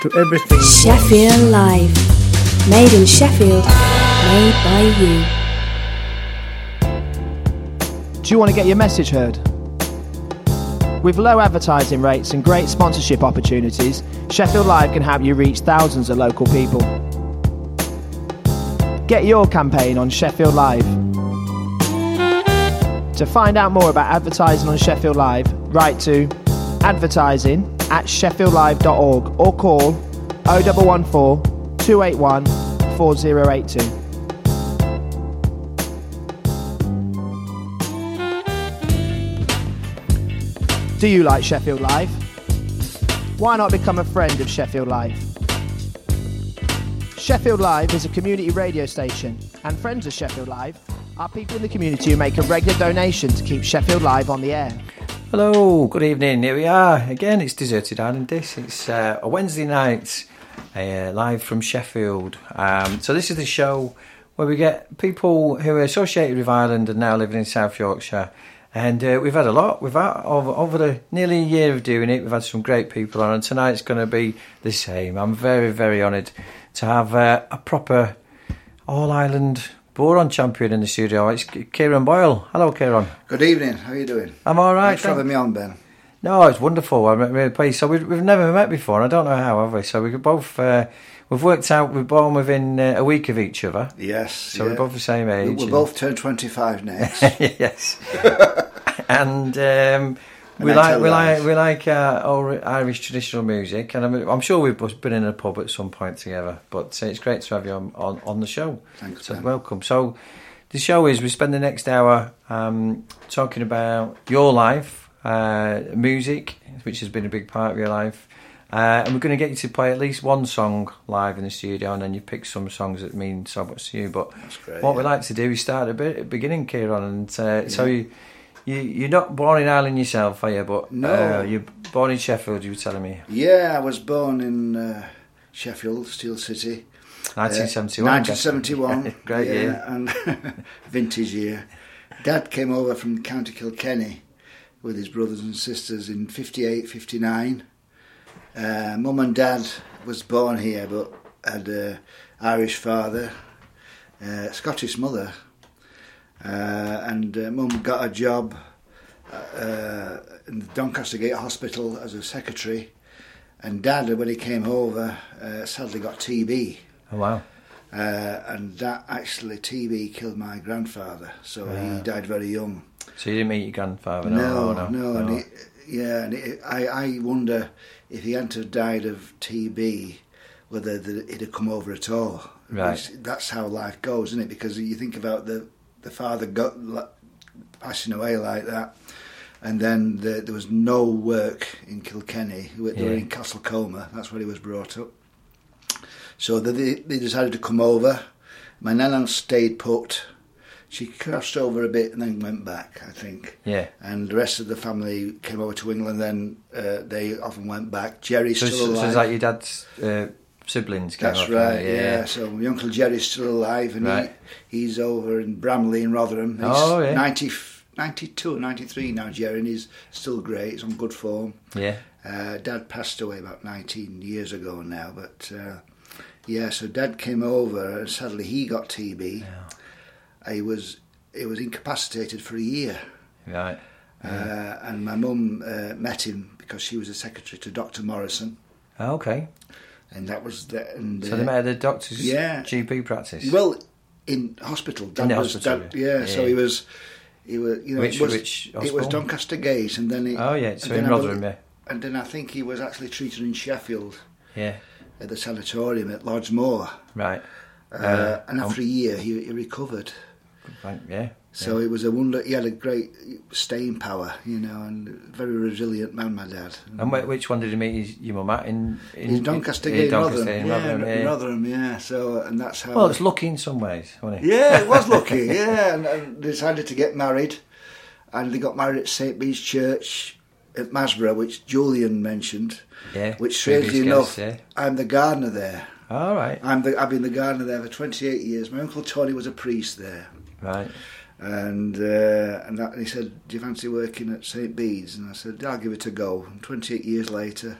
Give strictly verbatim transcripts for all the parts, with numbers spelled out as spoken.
to everything. Sheffield Live. Made in Sheffield. Made by you. Do you want to get your message heard? With low advertising rates and great sponsorship opportunities, Sheffield Live can help you reach thousands of local people. Get your campaign on Sheffield Live. To find out more about advertising on Sheffield Live, write to advertising at sheffield live dot org or call oh one one four, two eight one, four oh eight two. Do you like Sheffield Live? Why not become a friend of Sheffield Live? Sheffield Live is a community radio station, and friends of Sheffield Live are people in the community who make a regular donation to keep Sheffield Live on the air. Hello, good evening. Here we are again. It's Deserted Island Dish. It's uh, a Wednesday night, uh, live from Sheffield. Um, so this is the show where we get people who are associated with Ireland and now living in South Yorkshire. And uh, we've had a lot. We've had over, over the nearly a year of doing it. We've had some great people on, and tonight's going to be the same. I'm very, very honoured to have uh, a proper All Ireland Boron champion in the studio. It's Kieran Boyle. Hello, Kieran. Good evening. How are you doing? I'm all right. Thanks for having me on, Ben. No, it's wonderful. I'm really pleased. So we've, we've never met before. I don't know how, have we? So we could both. Uh, we've worked out. We're born within uh, a week of each other. Yes. So yeah. we're both the same age. We'll both turn twenty-five next. Yes. And um, we like we like we like uh, old Irish traditional music, and I'm, I'm sure we've both been in a pub at some point together. But uh, it's great to have you on, on, on the show. Thanks, so Ben. Welcome. So the show is we spend the next hour um, talking about your life, uh, music, which has been a big part of your life, uh, and we're going to get you to play at least one song live in the studio, and then you pick some songs that mean so much to you. But That's great, what yeah. we like to do is start a bit at the beginning, Kieran, and uh, Yeah. so you. You, you're not born in Ireland yourself, are you? But No. uh, you're born in Sheffield, you were telling me. Yeah, I was born in uh, Sheffield, Steel City. nineteen seventy-one. Uh, nineteen seventy-one. Great yeah, year. And vintage year. Dad came over from County Kilkenny with his brothers and sisters in fifty-eight, fifty-nine. Uh, Mum and Dad was born here, but had an Irish father, uh, Scottish mother. Uh, and uh, Mum got a job uh, in the Doncaster Gate Hospital as a secretary, and Dad, when he came over, uh, sadly got T B. Oh, wow. Uh, and that actually, T B killed my grandfather, so Yeah. he died very young. So you didn't meet your grandfather? No, No, no, no. and no. it, yeah, and it, I, I wonder if he hadn't have died of T B, whether the, he'd have come over at all. Right. It's, that's how life goes, isn't it? Because you think about the the father got passing away like that, and then the, there was no work in Kilkenny. They were Yeah. in Castlecoma. That's where he was brought up. So they, they decided to come over. My nana stayed put. She crossed over a bit and then went back, I think. Yeah. And the rest of the family came over to England. Then uh, they often went back. Jerry's So, still so, alive. so is that your dad's uh, siblings? Came That's up, right, yeah. yeah. So my Uncle Jerry's still alive, and Right. he, he's over in Bramley in Rotherham. He's Oh, yeah. ninety, ninety-two, ninety-three now, Jerry, and he's still great. He's on good form. Yeah. Uh, Dad passed away about nineteen years ago now, but uh, yeah, so Dad came over, and sadly he got T B. Yeah. He was he was incapacitated for a year. Right. Uh, and my mum uh, met him because she was a secretary to Doctor Morrison, Oh, okay. and that was the. And, So uh, they met at the doctor's yeah. G P practice? Well, in hospital. Dad In the was, hospital, Dad, yeah, yeah. So he was, he was, you know, Which- it was, which it was hospital? Doncaster Gate, and then he, Oh, yeah, so and in then I Rotherham, bel- yeah. And then I think he was actually treated in Sheffield Yeah. at the sanatorium at Lodgemoor, Right. uh, Uh, and after um, a year he, he recovered. Right, yeah. So yeah. it was a wonder. He had a great staying power, you know, and very resilient man, my dad. And wh- which one did you meet his, your mum at? In, in, In Doncaster in Gate, Doncaster, Rotherham, in yeah, Rotherham, in yeah. Rotherham, yeah. So and that's how. Well, it's lucky in some ways, wasn't it? Yeah, it was lucky, yeah. And, and they decided to get married, and they got married at Saint Bede's Church at Masborough, which Julian mentioned. Yeah. Which, strangely previous enough, guest, I'm the gardener there. yeah. All right. I'm the, I've been the gardener there for twenty-eight years. My Uncle Tony was a priest there. Right. And uh, and, that, and he said, do you fancy working at Saint Bede's? And I said, I'll give it a go. And twenty-eight years later,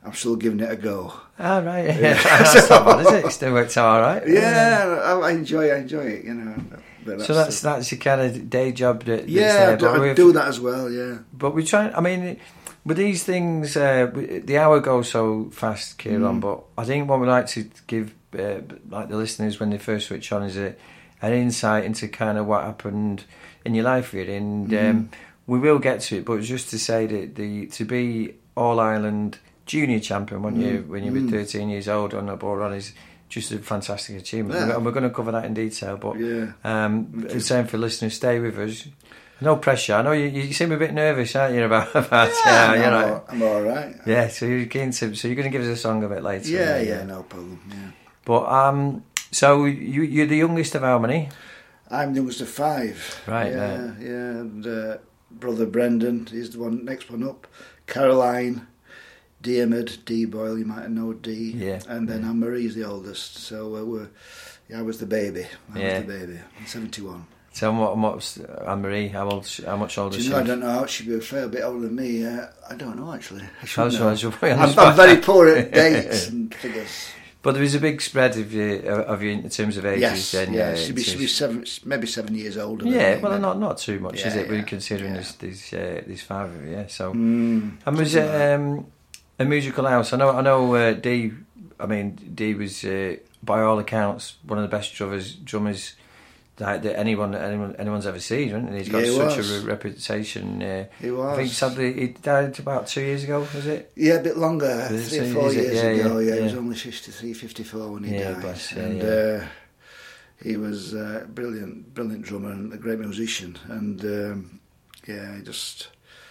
I'm still giving it a go. Ah, right. Yeah. That's not bad, is it? It still works out all right. Yeah, I, I enjoy, I enjoy it. You know. But that's so that's the, that's your kind of day job. That, yeah, that's there. I, I do that as well. Yeah. But we try. I mean, with these things, uh, the hour goes so fast, Kieran. Mm. But I think what we like to give, uh, like the listeners when they first switch on, is a, an insight into kind of what happened in your life, really. And mm. um, we will get to it. But just to say that the to be All Ireland junior champion when mm. you when you were mm. thirteen years old on the ball run is just a fantastic achievement. Yeah. And we're going to cover that in detail. But yeah. um, same for listeners, stay with us. No pressure. I know you, you seem a bit nervous, aren't you, about, about yeah, uh, you I'm, know. all, I'm all right. Yeah, so you're keen to, so you're going to give us a song a bit later. Yeah, yeah, yeah, no problem. Yeah. But um, so you you're the youngest of how many? I'm the youngest of five. Right. Yeah, uh, yeah. And uh, brother Brendan is the one next one up. Caroline, Diarmid, D Boyle, you might know D. Yeah. And then yeah. Anne Marie's the oldest. So uh, we're, yeah, I was the baby. I yeah. was the baby. I'm seventy-one. So what, what's Anne Marie? How old? How much older? Do you she know? is? I don't know. She'd be a fair bit older than me. Uh, I don't know actually. I should Oh, know. so I'm, I'm very poor at dates and figures. But there was a big spread of you, of you in terms of ages. Yes, then, yeah. yeah. She'd be, she'd be seven, maybe seven years older. Than Yeah, me, well, maybe. not not too much, yeah, is it? Yeah, We're considering yeah. this this uh, this five of you, yeah. So, mm, and was it um, a musical house? I know, I know. Uh, Dee, I mean, Dee was uh, by all accounts one of the best drummers drummers that, that anyone anyone anyone's ever seen, hasn't he? He's got Yeah, he such was. a re- reputation. Uh, He was. I think sadly he died about two years ago. Was it? Yeah, a bit longer, Is three it- or four is it? years Yeah, ago. yeah, Yeah, he was yeah. only fifty-three, fifty-four when he Yeah, died. bless, yeah, and yeah. Uh, he was a brilliant, brilliant drummer and a great musician. And um, yeah, I just,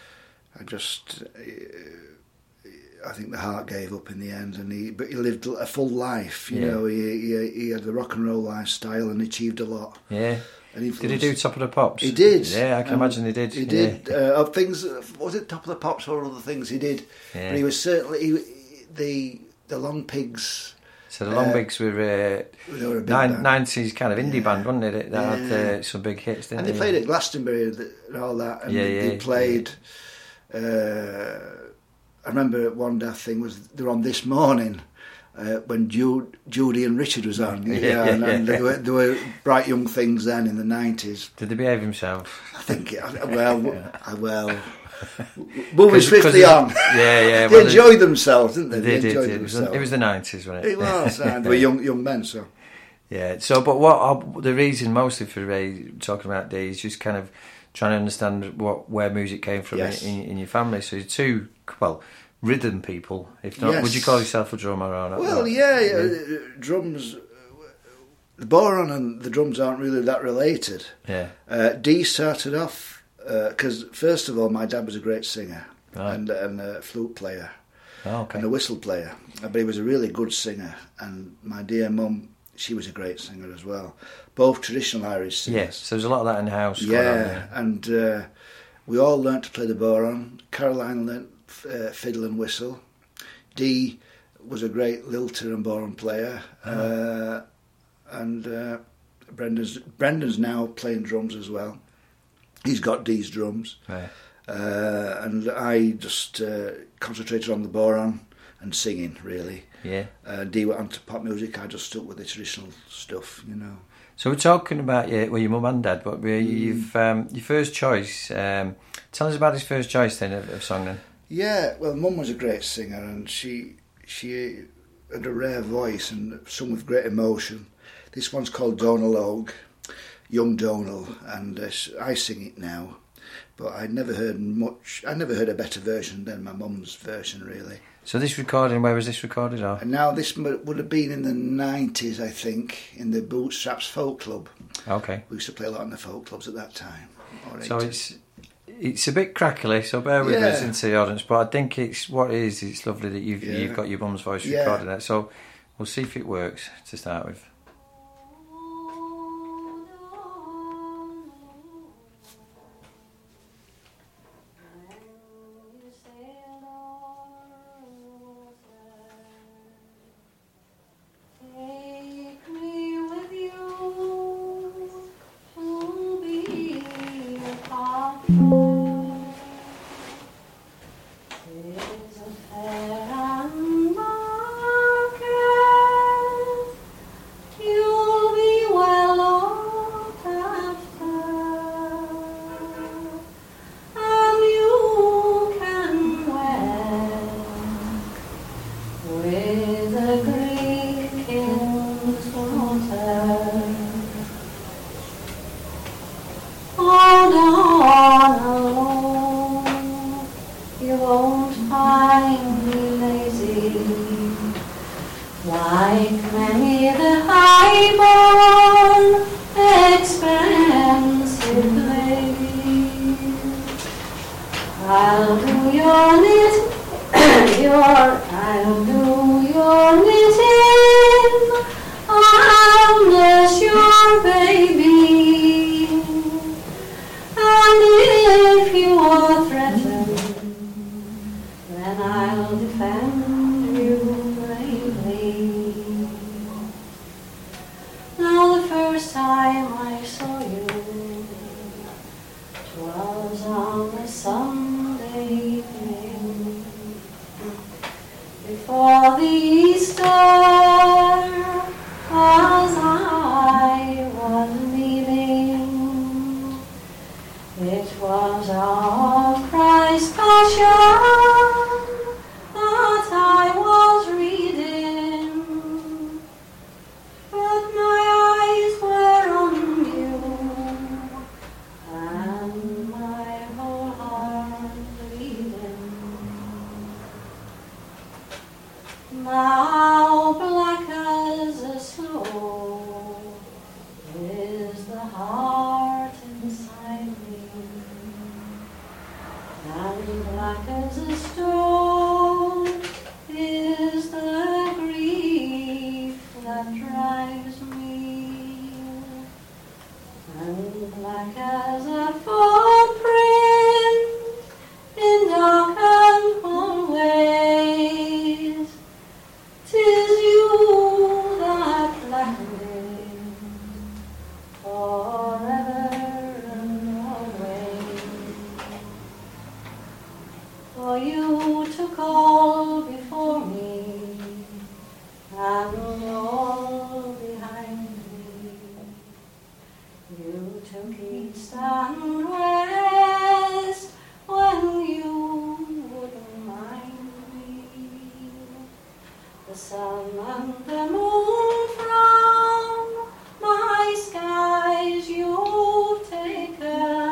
I just, uh, I think the heart gave up in the end. And he, but he lived a full life. You Yeah. know, he, he he had the rock and roll lifestyle and achieved a lot. Yeah. And Did he do Top of the Pops? He did. Yeah, I can Um, imagine he did. He yeah. did. Uh, of things, was it Top of the Pops or other things he did? Yeah. But he was certainly he, the the Long Pigs. So the Long uh, Bigs were, uh, they were a big nine, band. nineties kind of indie Yeah. band, wasn't it? That Yeah. had uh, some big hits, didn't And they they? played at Glastonbury and all that. And Yeah, they, yeah, they played. Uh, I remember one daft thing was they were on This Morning. Uh, when Jude, Judy and Richard was on, yeah, Yeah, and, yeah, and yeah. They, were, they were bright young things then in the nineties. Did they behave themselves? I think, well, I well, Woman's 'Cause- 'cause fifty they- on. Yeah, yeah. They well, enjoyed themselves, didn't they? They, They did. enjoyed It was, themselves. it was the nineties, wasn't it? It was, and they were young young men, so. Yeah. So, but what I, the reason mostly for Ray talking about Dee is just kind of trying to understand what where music came from Yes. in, in, in your family. So, you're two well rhythm people, if not. Yes. Would you call yourself a drummer or not? Well, not? yeah, yeah, uh, drums. The boron and the drums aren't really that related. Yeah. Uh, Dee started off because first of all, my dad was a great singer Right. and and a flute player Oh, okay. and a whistle player, but he was a really good singer. And my dear mum, she was a great singer as well. Both traditional Irish singers. Yes. So there's a lot of that in the house. going on, Yeah, and uh, we all learnt to play the boron. Caroline learnt uh, fiddle and whistle. Dee was a great lilter and boron player. Oh. Uh, and uh, Brendan's Brendan's now playing drums as well. He's got Dee's drums. Yeah. Uh, and I just uh, concentrated on the boron and singing, really. Yeah. Uh, Dee went on to pop music. I just stuck with the traditional stuff, you know. So we're talking about your, well, your mum and dad, but we, Mm. you've um, your first choice. Um, tell us about his first choice then of, of song then. Yeah, well, Mum was a great singer, and she she had a rare voice and sung with great emotion. This one's called Donal Og, Young Donal, and uh, I sing it now. But I never heard much. I never heard a better version than my mum's version, really. So this recording, where was this recorded? Or? And now this m- would have been in the nineties, I think, in the Bootstraps Folk Club. Okay. We used to play a lot in the folk clubs at that time. or So eighties. it's it's a bit crackly, so bear with Yeah. us into the audience. But I think it's what it is. It's lovely that you've Yeah. you've got your mum's voice Yeah. recorded there. So we'll see if it works to start with. Take me with you to be a partner. 'Tis a fair and with a Greek king's daughter. Hold on alone, you won't find me lazy, like many the high-born, expensive ladies. I'll do your knitting, your, I'll do your knitting, I'll nurse your baby, and if you are threatened, then I'll defend you bravely. Now the first time I saw you, 'twas on a Sunday evening, before the Easter, as I was leaving. It was of Christ's Passion that I was reading, but my eyes were on you, and my whole heart bleeding. Now black as a snow is the heart inside me, and black as a stone is the grief that drives me, and black as a footprint in darkened hallways, 'tis you that blackened forever and always. For you took all before me, and all behind me. You took east and west when you wouldn't mind me. The sun and the moon from my skies you've taken,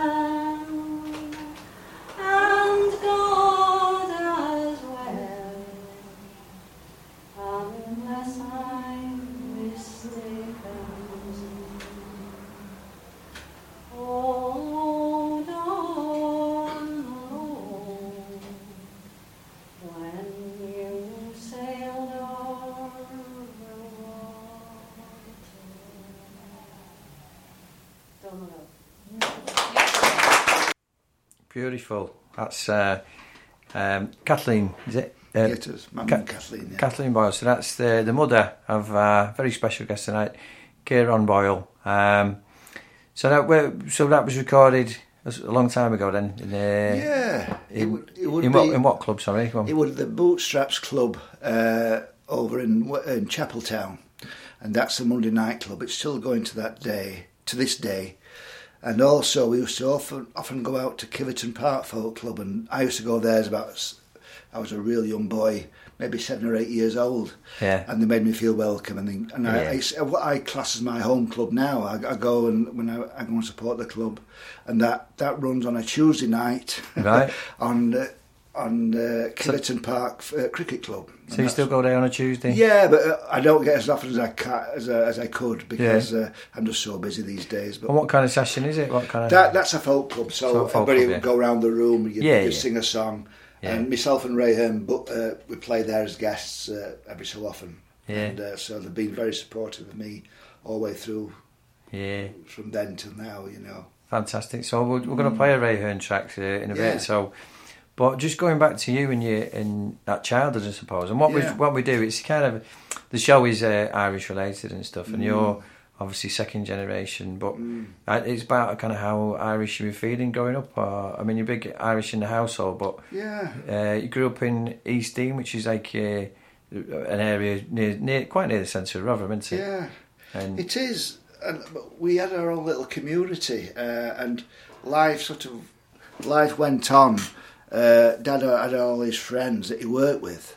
and God as well, unless I'm mistaken. Hold on alone, when you sailed over the water. Don't know. Beautiful. That's uh, um, Kathleen, is it? Uh, Yeah, it is. Mum Ka- and Kathleen. Yeah. Kathleen Boyle. So that's the the mother of uh, very special guest tonight, Kieran Boyle. Um, so that were, so that was recorded a long time ago. Then, in, uh, Yeah, it in, would. It would in be. what in what club? Sorry, Go on. It was the Bootstraps Club uh, over in in Chapeltown, and that's a Monday night club. It's still going to that day, to this day. And also, we used to often often go out to Kiverton Park Folk Club, and I used to go there as about. I was a real young boy, maybe seven or eight years old, Yeah. and they made me feel welcome. And they, and I, Yeah. it's what I class as my home club now. I, I go and when I, I go and support the club, and that, that runs on a Tuesday night, Right. on uh, on uh, Kiverton Park uh, Cricket Club. And So you that's- still go there on a Tuesday? Yeah, but uh, I don't get as often as I ca- as, uh, as I could because uh, I'm just so busy these days. But And what kind of session is it? What kind of? that that's a folk club, so, So a folk everybody club, would yeah. go around the room, you, Yeah, you yeah. sing a song, Yeah. and myself and Ray Hearn, but uh, we play there as guests uh, every so often. Yeah. And uh, so they've been very supportive of me all the way through Yeah. from then till now, you know. Fantastic. So we're, we're going to play a Ray Hearn track uh, in a Yeah. bit. So, but just going back to you and your in that childhood, I suppose, and what Yeah. we what we do, it's kind of the show is uh, Irish related and stuff, and you're obviously second generation, but uh, it's about kind of how Irish you were feeling growing up. Or, I mean, you're big Irish in the household, but Yeah. uh, you grew up in East Dean, which is like uh, an area near, near quite near the centre of Rotherham, isn't it? Yeah. And It is, and but we had our own little community, uh, and life sort of life went on. Uh, Dad had all his friends that he worked with,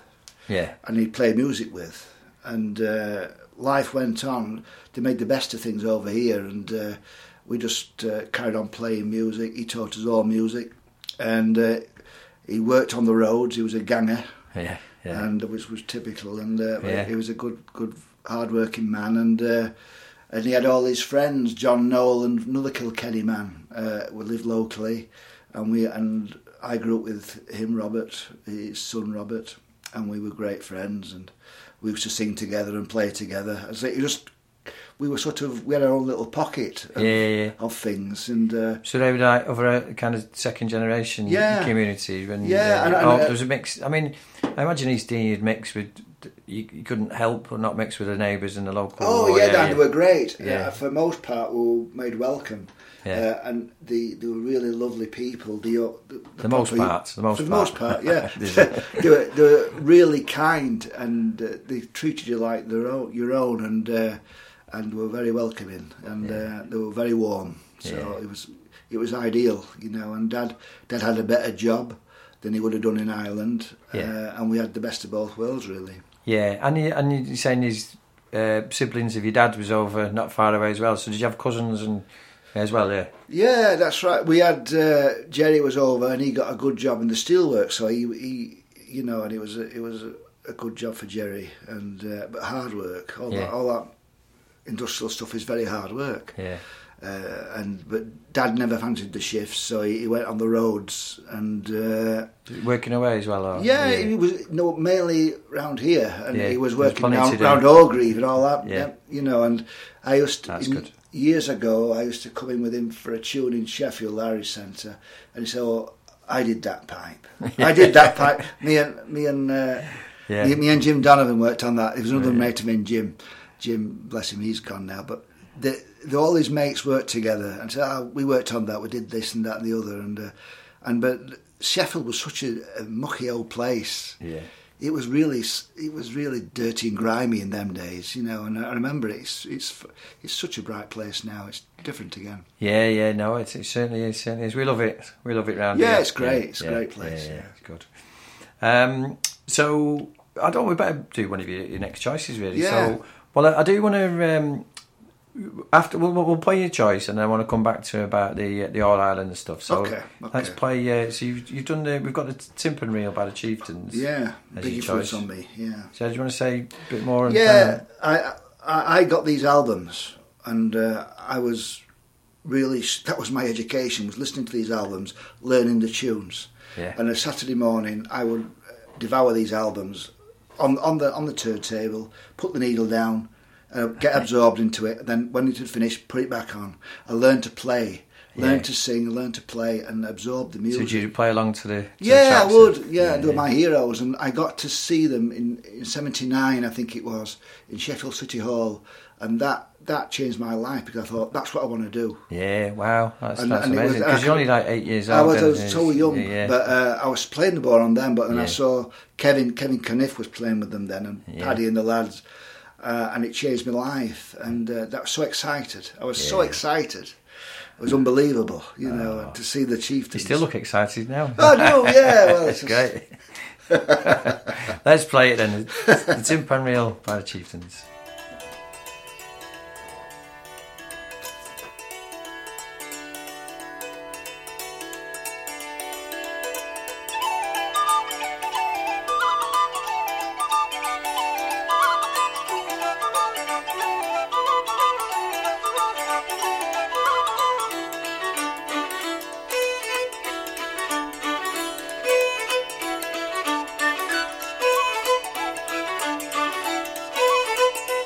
Yeah. and he played music with. And uh, life went on. They made the best of things over here, and uh, we just uh, carried on playing music. He taught us all music, and uh, he worked on the roads. He was a ganger, Yeah, yeah. and it was was typical. And uh, Yeah. he was a good, good, hard-working man. And uh, and he had all his friends, John Nolan, another Kilkenny man, uh, who lived locally, and we and I grew up with him, Robert, his son Robert, and we were great friends. And we used to sing together and play together. As it just, we were sort of, we had our own little pocket of, Yeah, yeah, yeah. of things. And uh, So they were like over a kind of second generation Yeah. community. When, Yeah, uh, and- and, oh, uh, there was a mix. I mean, I imagine East Dean you'd mix with. You, you couldn't help but not mix with the neighbours in the local. oh yeah, area. they were great. Yeah. Uh, for most part, we were made welcome. Yeah. Uh, and the, they were really lovely people. The, the, The most proper- part, the most for the part. most part, yeah. Is they, were, they were really kind, and uh, they treated you like their own, your own, and uh, and were very welcoming, and uh, they were very warm. So Yeah. it was it was ideal, you know. And Dad Dad had a better job than he would have done in Ireland, Yeah. uh, and we had the best of both worlds, really. Yeah, and you, and you're saying his uh, siblings of your dad was over not far away as well. So did you have cousins and as well? Yeah. Yeah, that's right. We had uh, Jerry was over, and he got a good job in the steelworks. So he, he you know, and it was a, it was a, a good job for Jerry, and uh, but hard work. All Yeah. that, all that industrial stuff is very hard work. Yeah. Uh, and but Dad never fancied the shifts, so he, he went on the roads, and uh, Working away as well. Or, yeah, he was no mainly round here, and Yeah, he was there's working plenty to round, do. round Orgreave and all that. Yeah. Yeah, you know, and I used to That's in- good. years ago. I used to come in with him for a tune in Sheffield Irish Centre, and he said, "Oh, I did that pipe. I did that pipe. Me and me and uh, Yeah. me, me and Jim Donovan worked on that. There was another Right. mate of mine, Jim. Jim, bless him, he's gone now, but." The, the, all his mates worked together, and said, oh, "We worked on that. We did this and that and the other." And uh, and but Sheffield was such a, a mucky old place. Yeah. It was really it was really dirty and grimy in them days, you know. And I remember it, it's it's it's such a bright place now. It's different again. Yeah, yeah, no, it, it certainly is. Certainly is. We love it. We love it round Yeah, here. it's great. It's a great place, Yeah, yeah, yeah. it's good. Um, so I don't. We better do one of your, your next choices, really. Yeah. So, well, I, I do want to. Um, after we'll, we'll play your choice, and then I want to come back to about the the All Ireland stuff. So Okay, okay. let's play. Uh, so you've you've done the. We've got the Timpan Reel by the Chieftains. Yeah, as big your influence choice. on me. Yeah. So do you want to say a bit more? on Yeah, kind I, I I got these albums, and uh, I was really that was my education, was listening to these albums, learning the tunes. Yeah. And a Saturday morning, I would devour these albums on on the on the turntable, put the needle down, uh, get absorbed into it. Then when it had finished, put it back on. I learned to play, learned Yeah. to sing, learned to play, and absorb the So music. did you play along to the? To the Yeah, I tracks? would. Yeah, yeah, they were yeah. my heroes, and I got to see them in in seventy-nine, I think it was, in Sheffield City Hall, and that that changed my life because I thought that's what I want to do. Yeah, wow, that's, And- that's and it was- amazing. Because I you're only could- like eight years I old. was, I and was it's- so young, yeah, yeah. but uh, I was playing the ball on them. But then Yeah. I saw Kevin Kevin Caniff was playing with them then, and Yeah. Paddy and the lads, uh, and it changed my life. And uh, that was so excited. I was so Yeah. excited. It was unbelievable, you know, to see the You Chieftains. still look excited now. Oh no, yeah, well, That's it's great. Let's play it then. The Timpan Reel by the Chieftains. Thank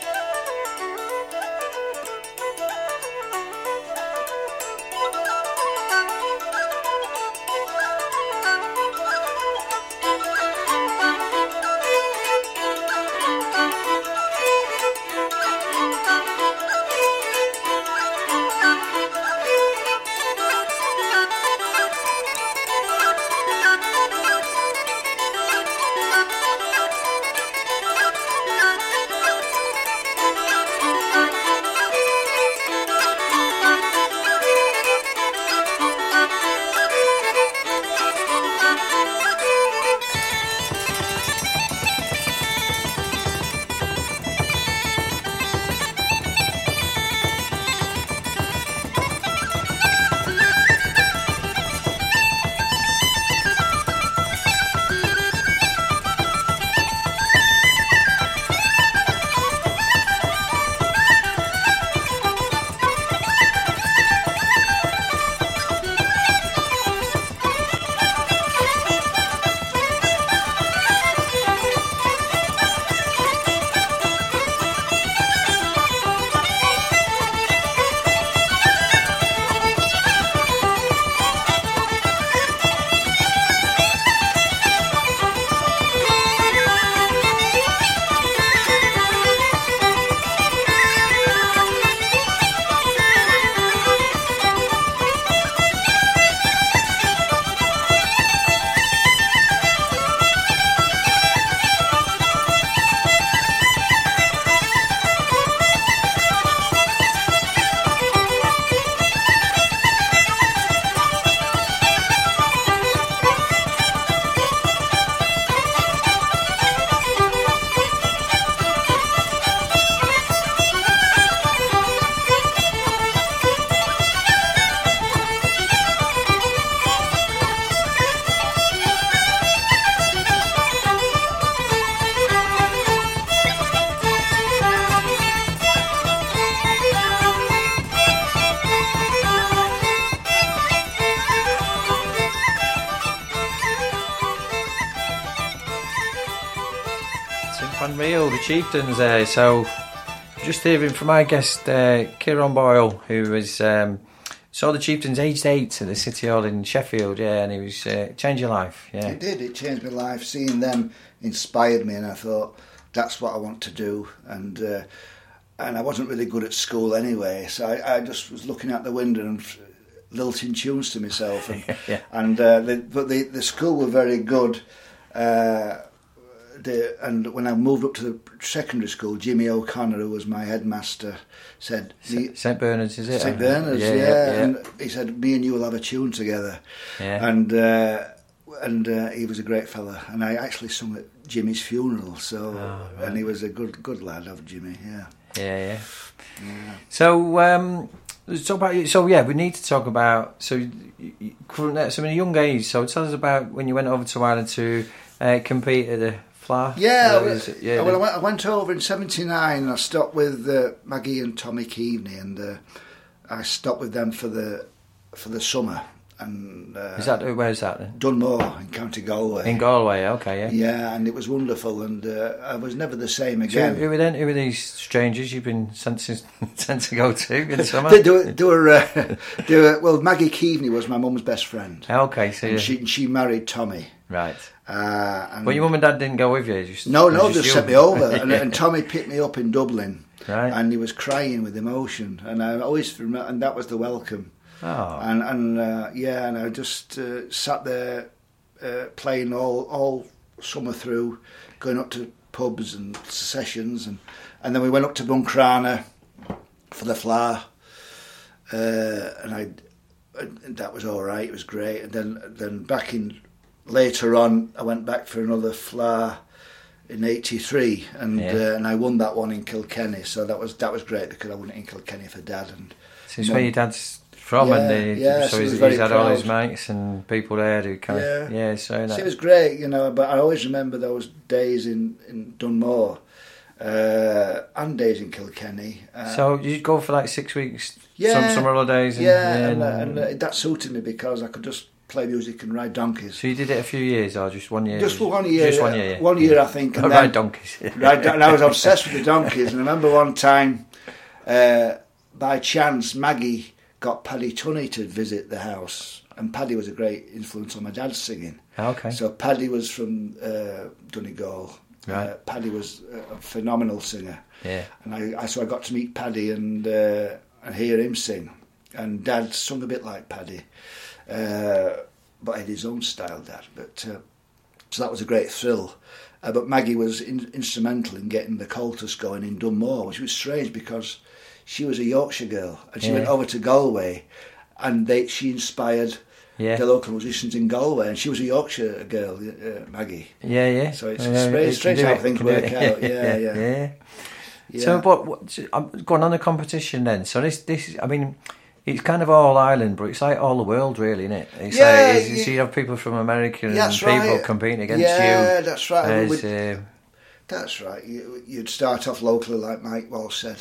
Sheffield, the Chieftains there. So, just hearing from my guest, uh, Kieran Boyle, who was um, saw the Chieftains aged eight at the City Hall in Sheffield, yeah, and it was uh, changed your life, yeah. It did, it changed my life. Seeing them inspired me, and I thought, that's what I want to do. And uh, and I wasn't really good at school anyway, so I, I just was looking out the window and lilting tunes to myself. And, yeah. and uh, the, but the, the school were very good. Uh, the, and when I moved up to the secondary school, Jimmy O'Connor, who was my headmaster, said... Saint Bernard's, is it? Saint Bernard's, yeah, yeah, yeah. yeah. And he said, me and you will have a tune together. Yeah. And uh, and uh, he was a great fella. And I actually sung at Jimmy's funeral, so... Oh, right. And he was a good good lad, of Jimmy, yeah. Yeah, yeah. yeah. So, um, let's talk about you. So, yeah, we need to talk about... So, you, you, from so, in a young age, so tell us about when you went over to Ireland to uh, compete at the... Fla? Yeah, well, yeah well, I went, I went over in seventy-nine and I stopped with uh, Maggie and Tommy Keaveney, and uh, I stopped with them for the for the summer. And uh, is that where's that then? Dunmore in County Galway. In Galway, okay, yeah. Yeah, and it was wonderful, and uh, I was never the same So again. who were then? Who were these strangers you've been sent to, sent to go to in summer? they, they were, they were, uh, they were, well, Maggie Keaveney was my mum's best friend. Okay, so and yeah. she she married Tommy. Right. Uh, and Well, your mum and dad didn't go with you? Just, no, no, just they you? sent me over, and, and Tommy picked me up in Dublin, Right. and he was crying with emotion, and I always remember, and that was the welcome, Oh. and and uh, yeah, and I just uh, sat there uh, playing all all summer through, going up to pubs and sessions, and and then we went up to Buncrana for the Fla, uh, and I and that was all right, it was great, and then then back in. Later on, I went back for another Fla in eighty-three, and Yeah. uh, and I won that one in Kilkenny. So that was that was great because I won it in Kilkenny for Dad. And So it's Mum. where your dad's from, Yeah, and he, yeah, so so he he's, was very he's had all his proud. mates and people there who kind of Yeah. yeah. So So that it was great, you know. But I always remember those days in in Dunmore uh, and days in Kilkenny. Uh, So you go for like six weeks, Yeah. some summer holidays, and, yeah, and, uh, and- and uh, that suited me because I could just play music and ride donkeys. so you did it a few years, or just one year? Just for one year, Just one uh, year. yeah. one year, I think, and Oh, then- ride donkeys. Right, and I was obsessed with the donkeys. And I remember one time, uh, by chance, Maggie got Paddy Tunney to visit the house, and Paddy was a great influence on my dad's singing. Okay. So Paddy was from uh, Donegal. Right. Uh, Paddy was a phenomenal singer, Yeah. and I, I so I got to meet Paddy and uh, and hear him sing. And Dad sung a bit like Paddy, uh, but had his own style, Dad. But uh, so that was a great thrill. Uh, but Maggie was in, instrumental in getting the Coltus going in Dunmore, which was strange because she was a Yorkshire girl, and she Yeah. went over to Galway, and they she inspired Yeah. the local musicians in Galway, and she was a Yorkshire girl, uh, Maggie. Yeah, yeah. So it's Yeah, very it can strange do how it, things can do work it. out. Yeah, yeah. yeah. Yeah. So, but what, I'm going on the competition then. So this, this, I mean, it's kind of all Ireland, but it's like all the world, really, isn't it? It's Yeah, like it's, yeah. so you have people from America and That's people right. competing against Yeah, you. that's right. There's, With- uh, That's right. You, you'd start off locally, like Mike Walsh said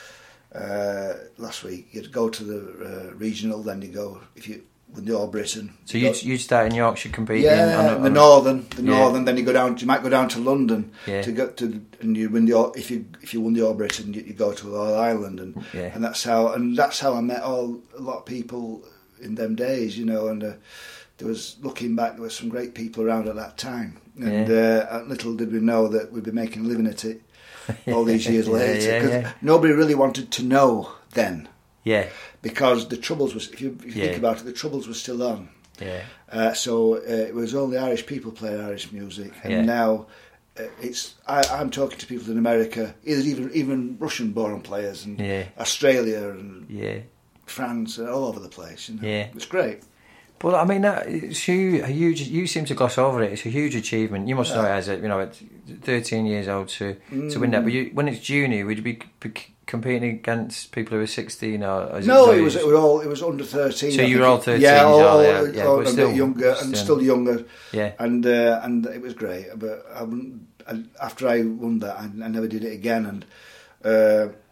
uh, last week. You'd go to the uh, regional, then you go if you with the All Britain. so you you'd, you'd start in Yorkshire competing. yeah, on, a- the on a- northern, the Yeah. northern. Then you go down. You might go down to London Yeah. to go to, and you win the. All- If you if you won the All Britain, you, you go to All Ireland, and Yeah. and that's how and that's how I met all a lot of people in them days, you know. And uh, there was looking back, there was some great people around at that time, and Yeah. uh, little did we know that we'd be making a living at it all these years Yeah, later. yeah, 'Cause yeah. nobody really wanted to know then, Yeah, because the Troubles was. If you, if you Yeah. think about it, the Troubles were still on. yeah. Uh, so uh, it was only Irish people playing Irish music, and Yeah. now uh, it's. I, I'm talking to people in America, either even even Russian-born players, and Yeah. Australia and Yeah. France, and all over the place. You know? Yeah. It's great. Well, I mean, that, it's huge, a huge. You seem to gloss over it. It's a huge achievement. You must know it as a, you know, at thirteen years old to to win that. But you, when it's junior, would you be c- competing against people who are sixteen or? or is No, it, it was it was all it was under thirteen. So I you think were all it- thirteen, Yeah, you all, are, all, yeah, yeah, all but a still- bit younger and still- still younger. Yeah. and uh, and it was great. But I, wouldn't- and after I won that, I, I never did it again. And uh,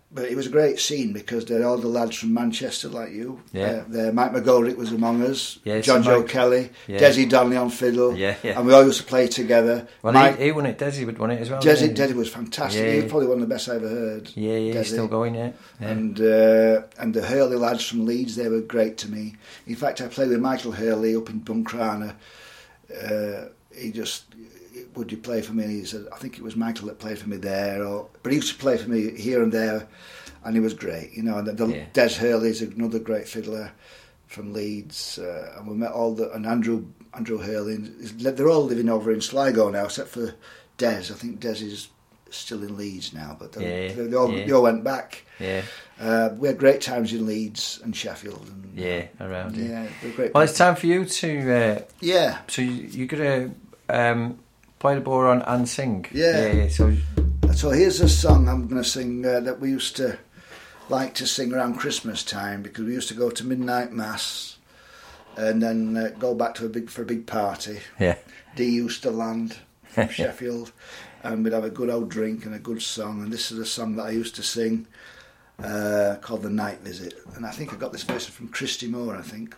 but it was a great scene because they're all the lads from Manchester like you. Yeah. Uh, there, Mike McGoldrick was among us. Yeah, John so Joe Mike- Kelly. Yeah. Desi Donnelly on fiddle. Yeah, yeah. And we all used to play together. Well, Mike, he, he won it. Desi would won it as well. Desi, didn't he? Desi was fantastic. Yeah. He was probably one of the best I ever heard. Yeah, yeah, he's Desi. still going. Yeah, yeah. And uh, and the Hurley lads from Leeds, they were great to me. In fact, I played with Michael Hurley up in Buncrana. Uh, he just, would you play for me? And he said, I think it was Michael that played for me there. Or, but he used to play for me here and there, and he was great. You know, and the, the Yeah. Des Hurley is another great fiddler from Leeds. Uh, and we met all the, and Andrew Andrew Hurley. They're all living over in Sligo now, except for Des. I think Des is still in Leeds now, but they, Yeah, they, they, all, yeah. they all went back. yeah, Uh, we had great times in Leeds and Sheffield. And, yeah, around it. yeah, they were great. Well, it's time for you to. Uh, Yeah, so you, you're gonna um, play the boron and sing. Yeah. yeah, yeah. So so here's a song I'm going to sing uh, that we used to like to sing around Christmas time because we used to go to midnight mass and then uh, go back to a big for a big party. yeah, Dee used to land from Sheffield, and we'd have a good old drink and a good song. And this is a song that I used to sing uh, called "The Night Visit," and I think I got this verse from Christy Moore, I think.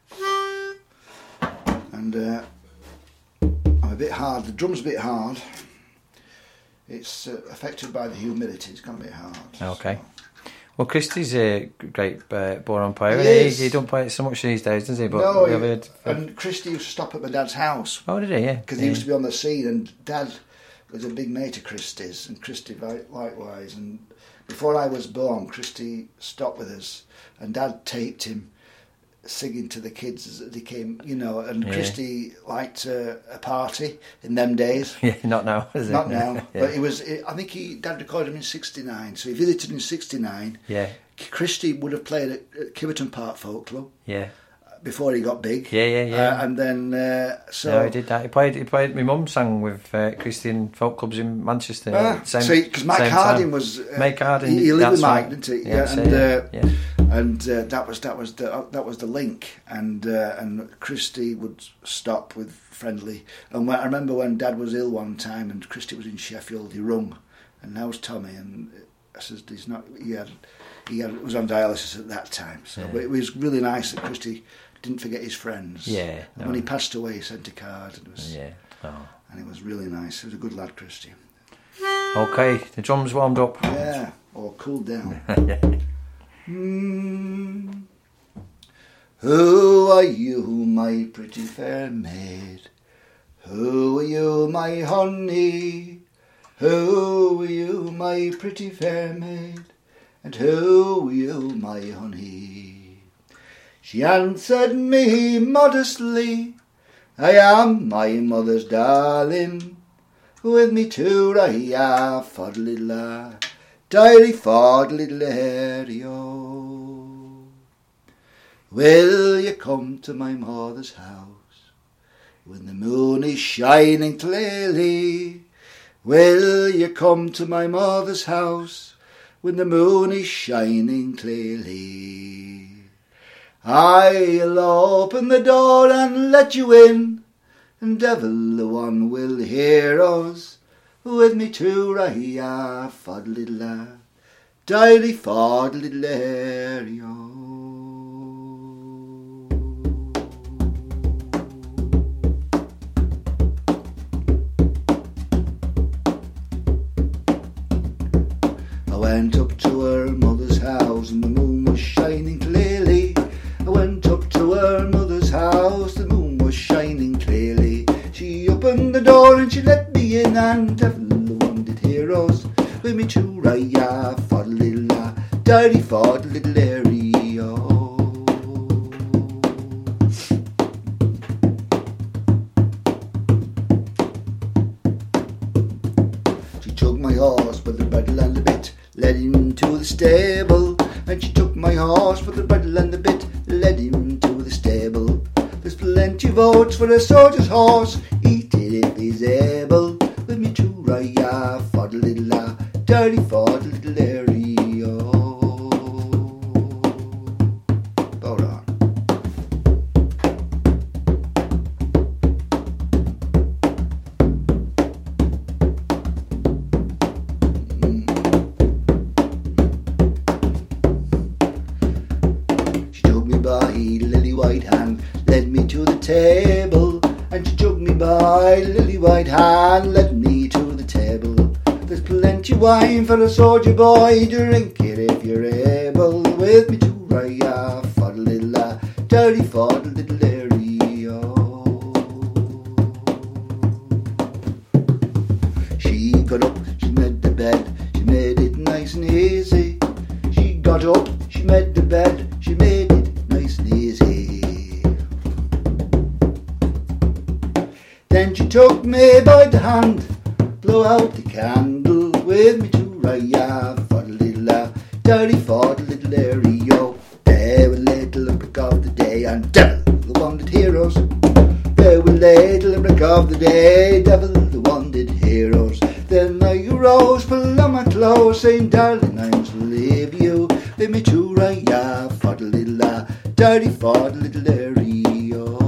And uh, I'm a bit hard. The drum's a bit hard. It's uh, affected by the humidity. It's gone a bit hard. okay. Well, Christy's a great uh, boron player. He He, is. he don't play it so much these days, does he? But no, we he- have heard- and Christy used to stop at my dad's house oh, did he? Yeah, because yeah. he used to be on the scene, and Dad was a big mate of Christy's, and Christy li- likewise. And before I was born, Christy stopped with us, and Dad taped him singing to the kids as they came, you know. And Yeah. Christy liked uh, a party in them days. Yeah, not now, is it? Not now, yeah. but it was. I think he Dad recorded him in sixty-nine, so he visited in sixty-nine. yeah, Christy would have played at, at Kiverton Park Folk Club yeah. before he got big. Yeah, yeah, yeah. Uh, and then uh, so No, he did that. He played. He played. My mum sang with uh, Christian folk clubs in Manchester. Ah, same, so because Mike same Harding time. was uh, Mike Harding. He, he lived with that's Mike, right. didn't he? Yeah, and so, uh, yeah. and uh, that was that was the that was the link. And uh, and Christy would stop with Friendly. And when, I remember when Dad was ill one time, and Christy was in Sheffield. He rung, and how's Tommy? And I says he's not. He had he had, was on dialysis at that time. So, Yeah. but it was really nice that Christy didn't forget his friends. Yeah, And no. when he passed away, he sent a card. And it was Yeah. Oh. and it was really nice. He was a good lad, Christy. Okay, the drums warmed up. Yeah, or cooled down. yeah. Mm. Who are you, my pretty fair maid? Who are you, my honey? Who are you, my pretty fair maid? And who are you, my honey? She answered me modestly, I am my mother's darling. With me too, I fodlilla, dilly fodlilla, will you come to my mother's house when the moon is shining clearly? Will you come to my mother's house when the moon is shining clearly? I'll open the door and let you in, and devil the one will hear us. With me too, raya fodlilla, dilly fodlilla. I went up to her mother's house and the moon was shining clearly. I went up to her mother's house, the moon was shining clearly. She opened the door and she let me in, and devil the one did hear us. With me too, raya fodlilla, dirty fodlilla. She took my horse with the bridle and the bit, led him to the stable. And she took my horse with the bridle and the bit, led him to the stable. There's plenty of oats for a soldier's horse, eat it if he's able. With me too, raya fodlilla, dirty fodlilla. Hold on. white hand led me to the table. There's plenty wine for a soldier boy, drink it if you're able. With me to Raya, fodlilla, dirty fodlilla, oh. She got up, she made the bed, she made it nice and easy. She got up, she made the bed, she made it nice and easy. Then she took me by the hand, blow out the candle, with me to Raya, fodlilla, dirty fodlilla, yo. There we ladle a brick of the day, and devil the wanted heroes. There we ladle a brick of the day, devil the wanted heroes. Then I rose, pull on my clothes, saying, darling, I must leave you. Leave me to Raya, fodlilla, dirty fodlilla, yo.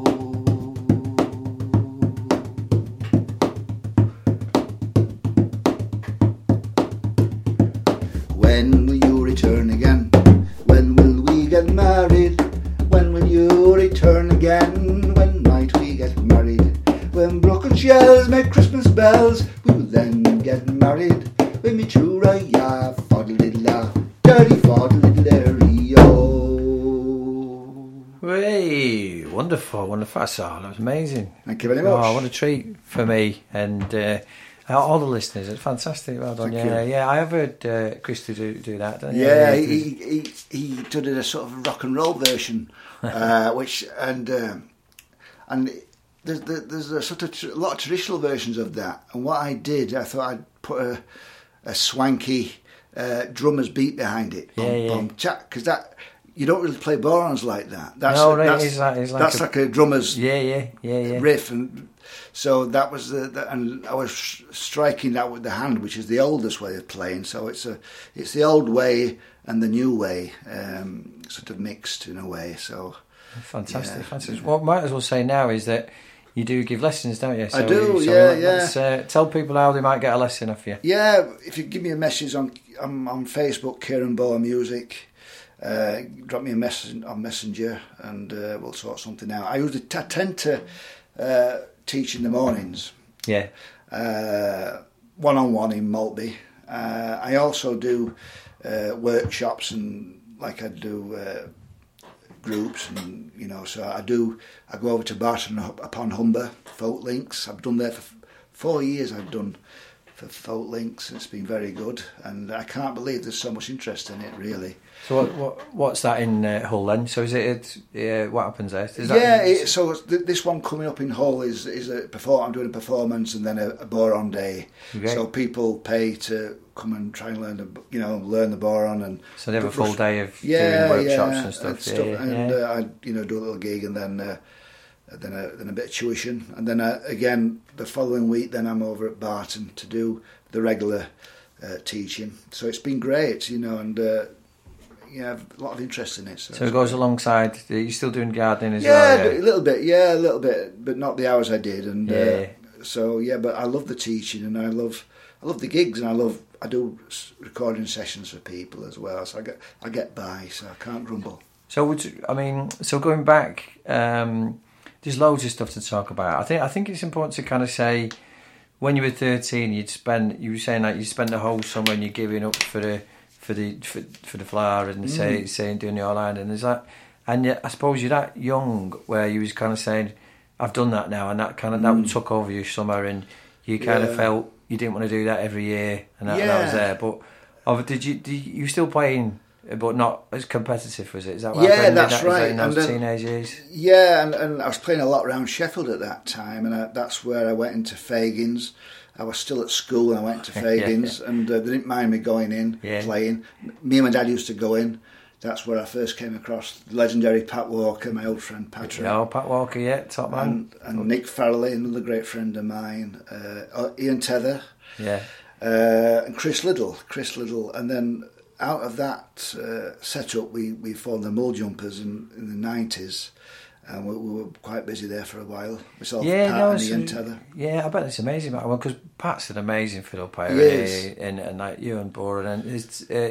When will you return again? When will we get married? When will you return again? When might we get married? When broken shells make Christmas bells, we will then get married. With me to Raya, fodlilla, dirty fodlilla, yo. Hey, wonderful, wonderful. That's all. That was amazing. Thank you very much. Oh, what a treat for me and uh, all the listeners. It's fantastic. Well done. Thank yeah, you. yeah. I have heard uh, Christy do, do that. Don't you? Yeah, yeah he, he he did a sort of rock and roll version, uh, which and um, and there's there's a sort of tr- a lot of traditional versions of that. And what I did, I thought I'd put a, a swanky uh, drummer's beat behind it. Yeah, yeah. Because that you don't really play borons like that. That's No, a, no, that's, it's like- it's like that's a- like a drummer's Yeah, yeah, yeah, yeah. riff, and so that was the, the and I was sh- striking that with the hand, which is the oldest way of playing. So it's a it's the old way and the new way, um, sort of mixed in a way. So Fantastic, yeah, fantastic. yeah. What I might as well say now is that you do give lessons, don't you? I do, yeah, yeah. Let's uh, tell people how they might get a lesson off you. yeah, if you give me a message on on, on Facebook, Kieran Boa Music. Uh, drop me a message on Messenger and uh, we'll sort something out. I usually t- tend to uh, teach in the mornings, Yeah. uh, one-on-one in Maltby. Uh, I also do uh, workshops and like I do uh, groups, and you know, so I do. I go over to Barton upon Humber, Folk Links. I've done there for f- four years. I've done for Folk Links. It's been very good, and I can't believe there's so much interest in it. Really. So what, what what's that in uh, Hull then? So is it, it uh, what happens there? Is yeah, that, it, so th- this one coming up in Hull is is a perform. I'm doing a performance and then a, a boron day. Okay. So people pay to come and try and learn the you know learn the boron, and So they have a full day of yeah, doing workshops yeah, and stuff. and, stuff, yeah, yeah, and yeah. Uh, I you know do a little gig and then uh, then a, then a bit of tuition, and then uh, again the following week then I'm over at Barton to do the regular uh, teaching. So it's been great, you know, and. Uh, Yeah, a lot of interest in it. So, So it goes alongside. You're still doing gardening as yeah, well. a little bit. Yeah, a little bit, but not the hours I did. And Yeah. uh, so yeah, but I love the teaching, and I love, I love the gigs, and I love. I do s- recording sessions for people as well. So I get, I get by. So I can't grumble. So would you, I mean, so going back, um, there's loads of stuff to talk about. I think I think it's important to kind of say, when you were thirteen, you'd spend. You were saying that you spent the whole summer and you're giving up for the. For the for, for the flower and Mm. say saying doing the All Ireland, and there's that, and yet I suppose you're that young where you was kind of saying, I've done that now, and that kind of Mm. that took over your summer, and you kind Yeah. of felt you didn't want to do that every year, and that, and that was Yeah. there. But oh, did you did you, you were still playing, but not as competitive, was it? Is that what Yeah, happened? that's Is that right. in those And then- teenage years. Yeah, and, and I was playing a lot around Sheffield at that time, and I, that's where I went into Fagans. I was still at school and I went to Yeah, Fagans, and uh, they didn't mind me going in, Yeah. playing. Me and my dad used to go in. That's where I first came across the legendary Pat Walker, my old friend Patrick. No, Pat Walker, yeah, top man. And, and Nick Farrelly, another great friend of mine. Uh, Ian Tether. Yeah. Uh, and Chris Liddle. Chris Liddle. And then out of that uh, setup, we, we formed the Mull Jumpers in, in the nineties. And we, we were quite busy there for a while. Myself, Yeah, Pat no, and it's- Ian Tether. yeah, I bet it's amazing, Matt. Well, because Pat's an amazing fiddle player, He and, is. and, and like you and Boran, and it's uh,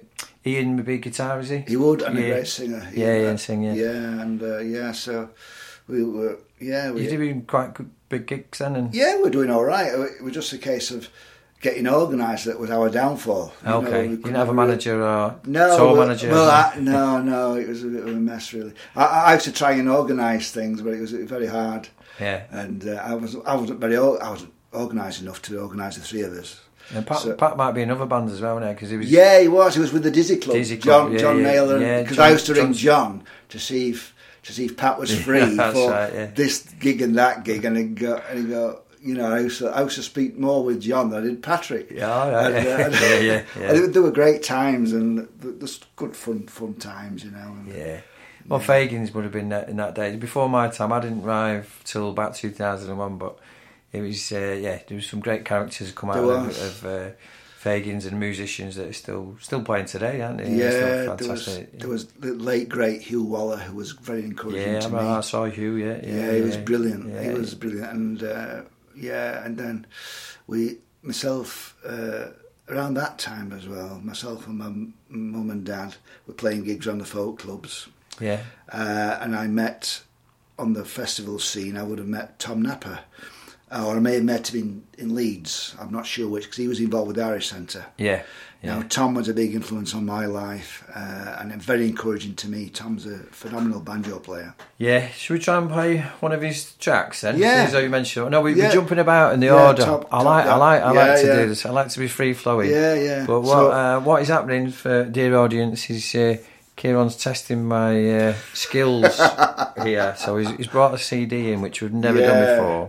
Ian would be guitar, is he? He would, and Yeah. a great singer. Yeah, Ian sing, yeah. Yeah, and uh, yeah, so we were, yeah. We, You've been quite good, big gigs then? And Yeah, we're doing all right. It was just a case of getting organised. That was our downfall. You okay, know, we you couldn't didn't have a really- manager or No, tour well, manager? well I, no, no, it was a bit of a mess, really. I, I used to try and organise things, but it was very hard. Yeah. And uh, I was, I wasn't very, o- I wasn't organised enough to organise the three of us. And Pat, So- Pat might be in other bands as well now, because he was... Yeah, he was. He was with the Dizzy Club. Dizzy Club, John, yeah, John yeah, Naylor. yeah, Because John- I used to ring John's- John to see if to see if Pat was free Yeah, that's for right, yeah. this gig and that gig, and he'd go, and he'd go. You know, I used to, I used to speak more with John than I did Patrick. Yeah, all right, And, yeah, uh, yeah, yeah, yeah. and there were great times, and just good fun, fun times, you know. And, Yeah. Well, Fagans would have been that, in that day. Before my time, I didn't arrive till about two thousand one, but it was, uh, yeah, there was some great characters come out There of, was. of uh, Fagans and musicians that are still still playing today, aren't they? Yeah, They're still there was fantastic. there was the late great Hugh Waller, who was very encouraging yeah, to I, me. remember I saw Hugh, yeah. Yeah, Yeah, he was yeah. brilliant. Yeah. He was brilliant, and uh, yeah, and then we, myself, uh, around that time as well, myself and my m- mum and dad were playing gigs on the folk clubs, Yeah. uh, and I met on the festival scene. I would have met Tom Napper, or I may have met him in, in Leeds. I'm not sure which, because he was involved with the Irish Centre. Yeah. Yeah. Now, Tom was a big influence on my life, uh, and very encouraging to me. Tom's a phenomenal banjo player. Yeah, should we try and play one of his tracks then? Yeah. As you mentioned, no, we, Yeah. we're jumping about in the Yeah, order. top- I top like, I that. like, I Yeah, like to yeah. do this. I like to be free flowing. Yeah, yeah. But what, So- uh, what is happening for dear audience is uh, Kieran's testing my uh, skills here. So he's, he's brought a C D in, which we've never Yeah. done before.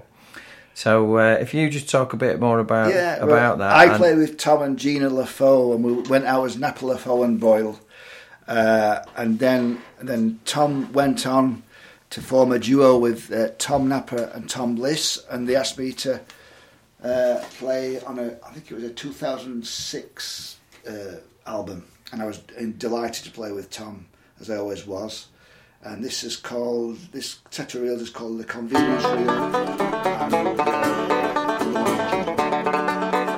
So uh, if you just talk a bit more about Yeah, about well, that. I and- played with Tom and Gina LaFoe, and we went out as Napa, LaFoe and Boyle. Uh, and then then Tom went on to form a duo with uh, Tom Napa and Tom Bliss, and they asked me to uh, play on a, I think it was a two thousand six uh, album, and I was delighted to play with Tom, as I always was. And this is called, this set of reels is called The Convenience Reel. And, uh, the Lord.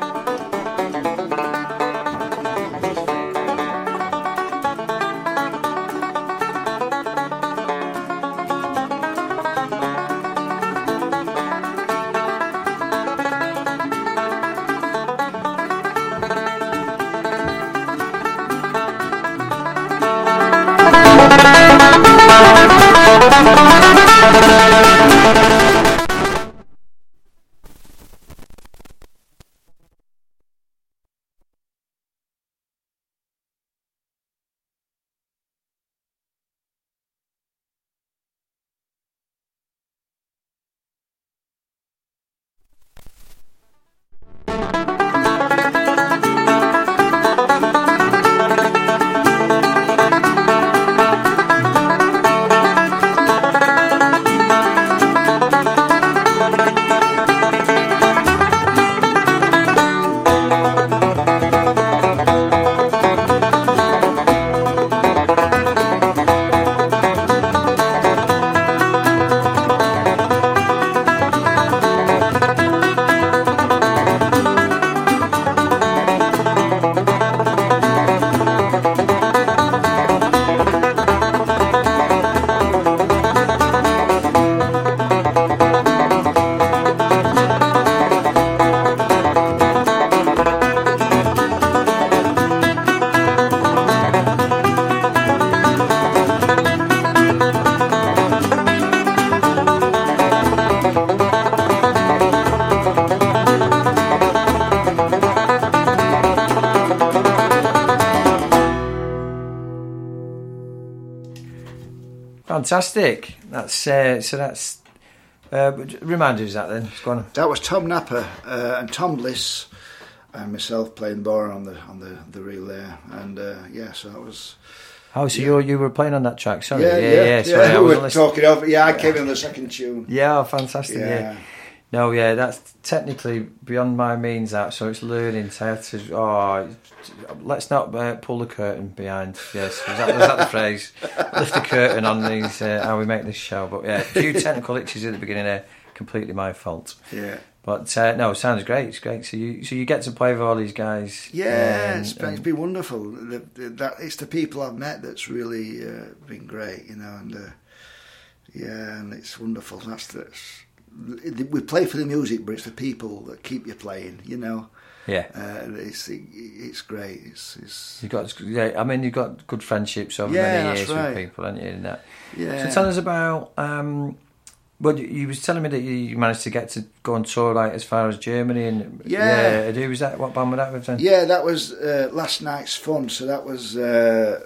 Fantastic. That's uh, so. That's uh, remind us of that then. Go on. That was Tom Napa uh, and Tom Bliss and myself playing bar on the on the, the reel there, and uh, yeah, so that was. Oh, so Yeah. you you were playing on that track? Sorry. Yeah, yeah, yeah, yeah. Sorry, I we wasn't were listening. talking over. Yeah, I came in on the second tune. Yeah, oh, fantastic. Yeah. Yeah. No, yeah, that's technically beyond my means. That so it's learning to have to. Oh, let's not uh, pull the curtain behind. Yes, is that, is that the phrase? Lift the curtain on these uh, how we make this show. But yeah, a few technical itches at the beginning there, completely my fault. Yeah. But uh, no, it sounds great. It's great. So you so you get to play with all these guys. Yeah, um, it's been, it's been wonderful. The, the, that it's the people I've met that's really uh, been great, you know, and uh, yeah, and it's wonderful. That's that's we play for the music, but it's the people that keep you playing. You know. Yeah. Uh, it's it's great. It's, it's you got. Yeah, I mean, you've got good friendships over yeah, many years that's right. with people, haven't you? And that. Yeah. So tell us about. Um, well, you, you was telling me that you managed to get to go on tour like as far as Germany and yeah. yeah who was that? What band was that with then? Yeah, that was uh, Last Night's Fun. So that was uh,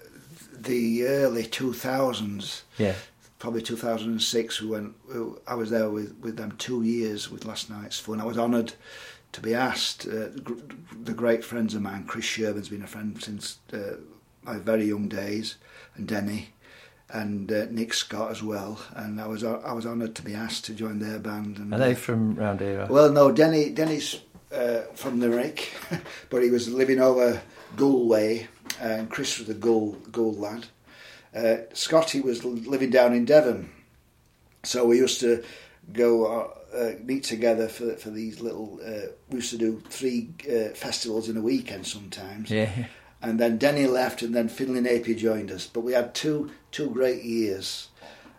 the early two thousands. Yeah. Probably two thousand six. We went. I was there with, with them two years with Last Night's Fun. I was honoured to be asked. Uh, the great friends of mine, Chris Sherman's been a friend since uh, my very young days, and Denny. And uh, Nick Scott as well, and I was I was honoured to be asked to join their band. And, Are they from round here? Or? Well, no, Denny Denny's uh, from Limerick, but he was living over Gould Way, and Chris was a Gould Gould lad. Uh, Scotty was living down in Devon, so we used to go uh, meet together for for these little. Uh, we used to do three uh, festivals in a weekend sometimes. Yeah. And then Denny left, and then Finlay Napier joined us. But we had two two great years,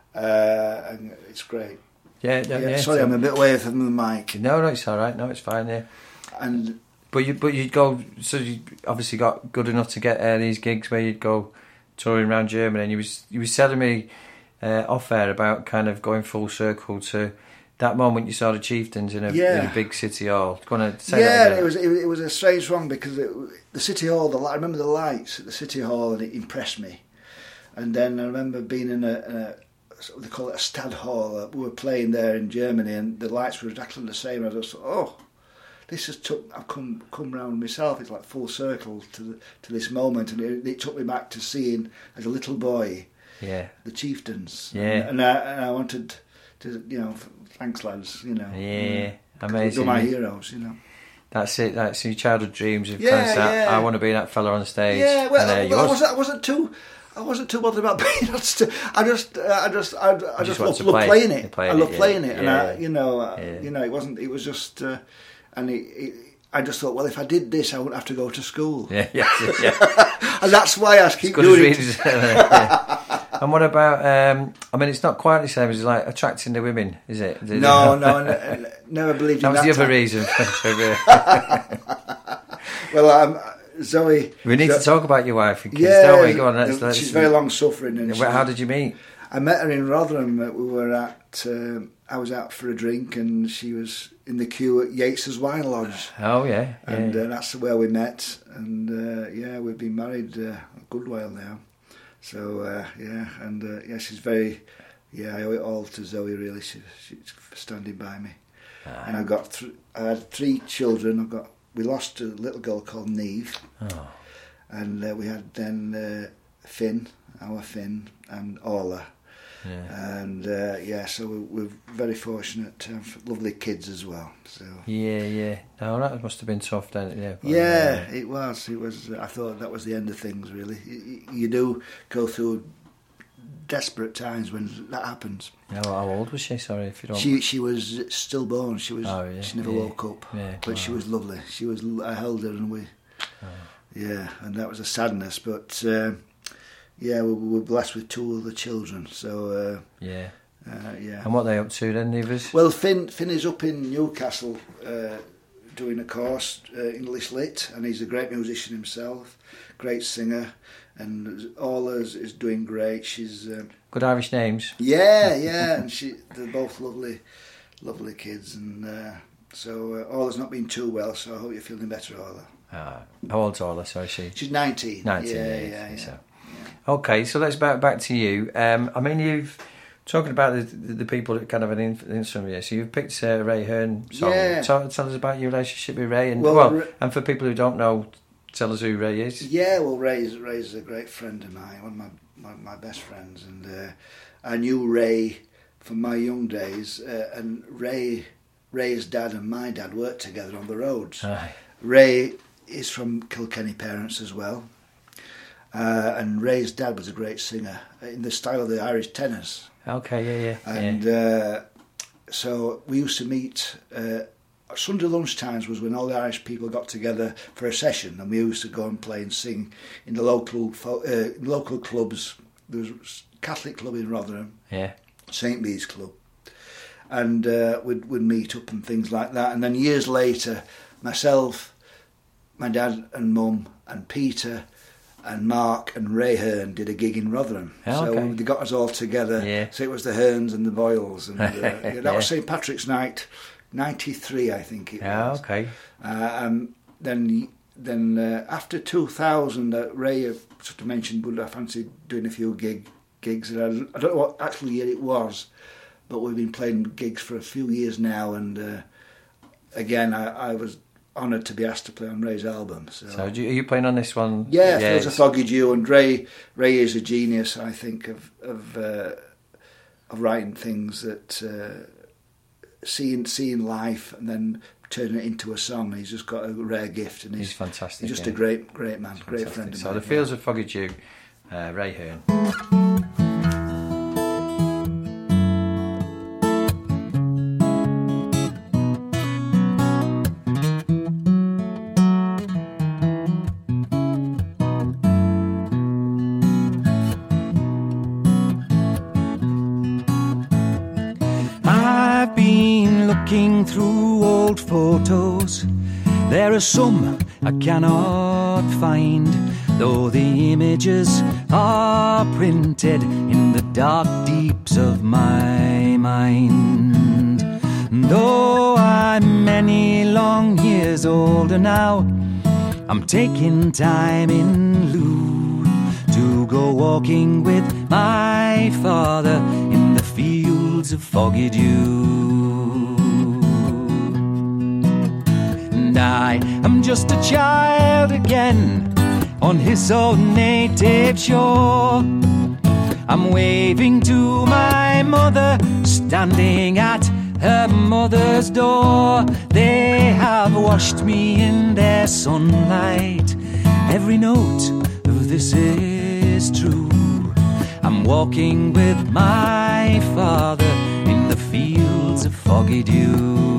uh, and it's great. Yeah, yeah. Yeah, yeah sorry, so, I'm a bit away from the mic. No, no, it's all right. No, it's fine. Yeah. And but you, but you'd go. So you obviously got good enough to get uh, these gigs where you'd go touring around Germany, and you was you was telling me uh, off air about kind of going full circle to that moment you saw the Chieftains in a, yeah. in a big city hall. Go on and say yeah, that again. it was it, it was a strange one because it, the city hall. The I remember the lights at the city hall, and it impressed me. And then I remember being in a, in a they call it a Stad Hall. We were playing there in Germany, and the lights were exactly the same. I just thought, oh, this has took. I've come come round myself. It's like full circle to the, to this moment, and it, it took me back to seeing as a little boy. Yeah. The Chieftains. Yeah. And, and, I, and I wanted to, you know, thanks lads, you know. Yeah. Uh, Amazing. They're my heroes, you know. That's it. That's your childhood dreams of Yeah, kind of that, yeah. I want to be that fella on stage. Yeah, well, and, uh, you well I, was. wasn't, I wasn't too. I wasn't too bothered about being on stage. I just, uh, I just, I, I just just, want love, to love play. playing it. Playing I love it, playing yeah. it, and Yeah. I, you know, uh, Yeah. you know, it wasn't. It was just, uh, and it, it, I just thought, well, if I did this, I wouldn't have to go to school. Yeah, yeah, yeah. And that's why I keep Good doing as it. readers. yeah. And what about? Um, I mean, it's not quite the same as like attracting the women, is it? No, no, I n- never believed That in was that. the other time. reason. For, for, Well, um, Zoe. we need Zo- to talk about your wife, because, Yeah, don't we? Go on. Let's, let's, she's very long suffering. And Well, how she- did you meet? I met her in Rotherham. Uh, We were at. Um, I was out for a drink, and she was in the queue at Yates's Wine Lodge, Oh yeah, yeah. and uh, that's where we met. And uh, yeah, we've been married uh, a good while now. So uh, yeah, and uh, yeah, she's very. Yeah, I owe it all to Zoe. Really, she, she's standing by me. Ah. And I got. Th- I had three children. I got. We lost a little girl called Neve, Oh. and uh, we had then uh, Finn, our Finn, and Orla. Yeah. And uh, yeah, so we, we're very fortunate to have lovely kids as well. So Yeah, yeah. No, that must have been tough, then. Yeah. but, yeah, uh, it was. It was. I thought that was the end of things. Really, you, you do go through desperate times when that happens. How, how old was she? Sorry, if you don't. She she was stillborn. She was. Oh, yeah, she never yeah, woke up. yeah, but she wow. was lovely. She was. I held her, and we. Oh. Yeah, and that was a sadness, but. Uh, Yeah, we we were blessed with two other children, so uh, Yeah. uh, yeah. And what are they up to then, Nevers? Well, Finn Finn is up in Newcastle uh, doing a course, uh, English Lit, and he's a great musician himself, great singer, and Orla is, is doing great. She's um, Good Irish names. yeah, yeah, and she they're both lovely, lovely kids, and uh, so uh, Orla's not been too well, so I hope you're feeling better, Orla. Ah, how old's Orla? Sorry, she. She's nineteen. Nineteen. Yeah, yeah, yeah, yeah. So. Okay, so let's back back to you. Um, I mean, you've talking about the, the, the people that kind of an influence on you. So you've picked uh, Ray Hearn song. Yeah. Tell, tell us about your relationship with Ray, and Well, well, Ray- and for people who don't know, tell us who Ray is. Yeah, well, Ray's, Ray's a great friend of mine, one of my, my, my best friends, and uh, I knew Ray from my young days, uh, and Ray, Ray's dad and my dad worked together on the roads. Aye. Ray is from Kilkenny parents as well, uh, and Ray's dad was a great singer in the style of the Irish tenors, Okay, yeah, yeah, and yeah. uh, so we used to meet. Uh, Sunday lunchtimes was when all the Irish people got together for a session, and we used to go and play and sing in the local fo- uh, local clubs. There was a Catholic club in Rotherham, yeah. Saint Bede's Club, and uh, we'd, we'd meet up and things like that. And then years later, myself, my dad and mum and Peter and Mark and Ray Hearn did a gig in Rotherham. Oh, so okay. they got us all together. Yeah. So it was the Hearns and the Boyles. And uh, yeah, that was Saint Patrick's Night, ninety-three, I think it Yeah, was. okay. Uh, um, then then uh, after two thousand, uh, Ray uh, sort of mentioned, would I fancy doing a few gig gigs? And I, I don't know what actual year it was, but we've been playing gigs for a few years now. And uh, again, I, I was honoured to be asked to play on Ray's album. So, So do you, are you playing on this one? yeah, it was a it's- Foggy Dew, and Ray Ray is a genius, I think, of of, uh, of writing things that uh, seeing seeing life and then turning it into a song. He's just got a rare gift, and he's, He's fantastic, He's just yeah. a great great man, great Fantastic. friend of So mine. the Fields of Foggy Dew, uh, Ray Hearn. I've been looking through old photos. There are some I cannot find, though the images are printed in the dark deeps of my mind. Though I'm many long years older now, I'm taking time in lieu to go walking with my father in the fields of Foggy Dew. And I am just a child again on his own native shore. I'm waving to my mother, standing at her mother's door. They have washed me in their sunlight. Every note of this is true. I'm walking with my father in the fields of Foggy Dew.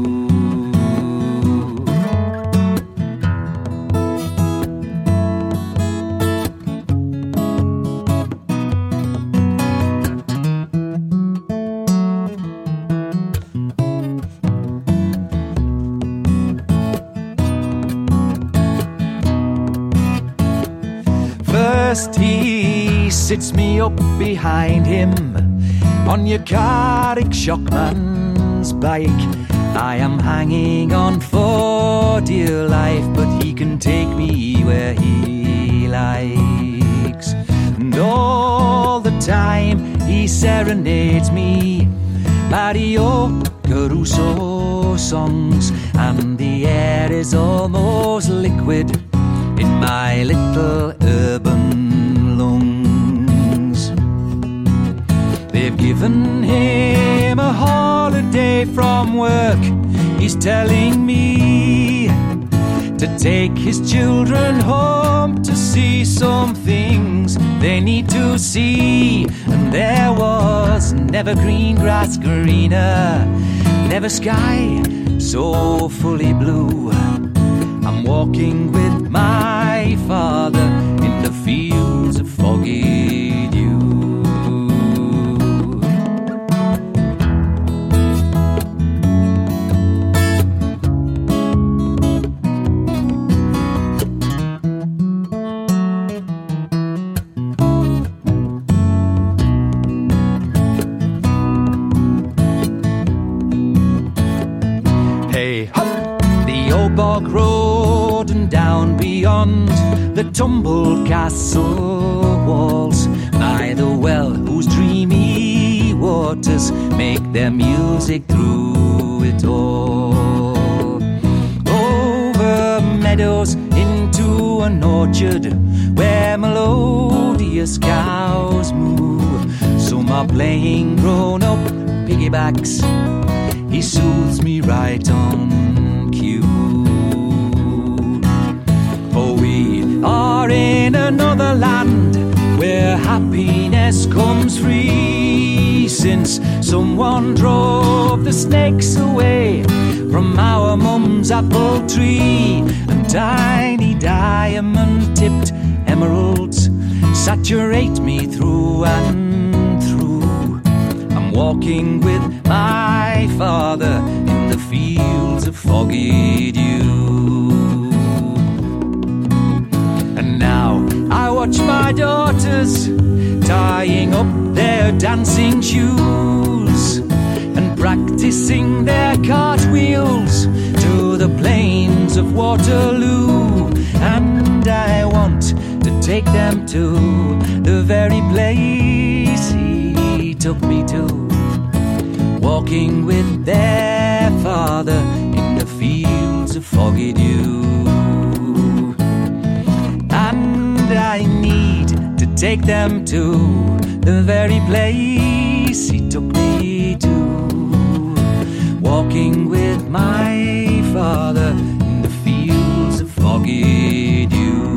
First he sits me up behind him on your Carrick Shockman's bike. I am hanging on for dear life, but he can take me where he likes. And all the time he serenades me Mario Caruso songs, and the air is almost liquid in my little urban lungs. They've given him a holiday from work. He's telling me to take his children home to see some things they need to see. And there was never green grass greener, never sky so fully blue. I'm walking with my father in the fields of Foggy Dew. Hey, hop! The old bog road and down beyond the tumbled castle walls, by the well whose dreamy waters make their music through it all. Over meadows into an orchard where melodious cows moo. Some are playing grown-up piggybacks. He soothes me right on cue. For we are in another land where happiness comes free, since someone drove the snakes away from our mum's apple tree. And tiny diamond-tipped emeralds saturate me through and through. I'm walking with my father in the fields of foggy dew. And now I watch my daughters tying up their dancing shoes and practicing their cartwheels to the plains of Waterloo. And I want to take them to the very place he took me to, walking with their father in the fields of foggy dew. And I need to take them to the very place he took me to, walking with my father in the fields of foggy dew.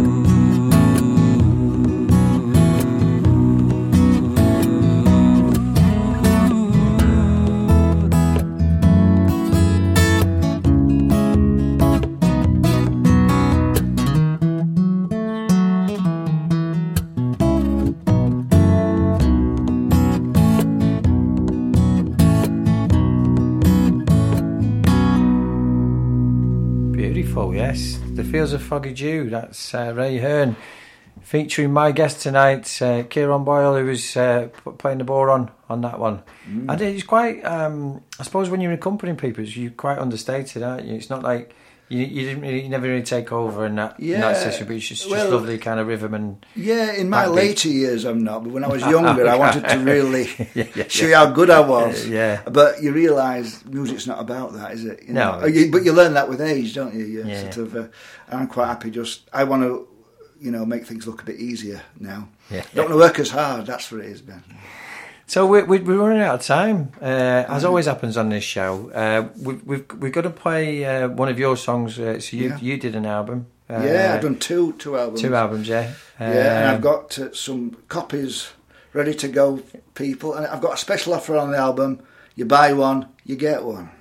Yes, The Fields of Foggy Dew. That's uh, Ray Hearn featuring my guest tonight, uh, Kieran Boyle, who was uh, playing the boron on that one. Mm. And it's quite, um, I suppose, when you're accompanying people, you're quite understated, aren't you? It's not like you, you didn't really, you never really take over in that, yeah. in that session, but it's just, just well, lovely kind of rhythm and. Yeah, in my backbeat. Later years, I'm not, but when I was younger, I wanted to really yeah, yeah, show yeah. you how good I was. Uh, yeah. But you realise music's not about that, is it? You know? No. You, but you learn that with age, don't you? You Yeah. sort of. Uh, I'm quite happy. Just I want to, you know, make things look a bit easier now. Yeah. Don't want to work as hard. That's what it is, Ben. So we're, we're running out of time, uh, as always happens on this show. Uh, we've, we've we've got to play uh, one of your songs. Uh, so you Yeah. you did an album. Uh, Yeah, I've done two two albums. Two albums, yeah. Yeah, and Um, I've got uh, some copies ready to go, people. And I've got a special offer on the album. You buy one, you get one.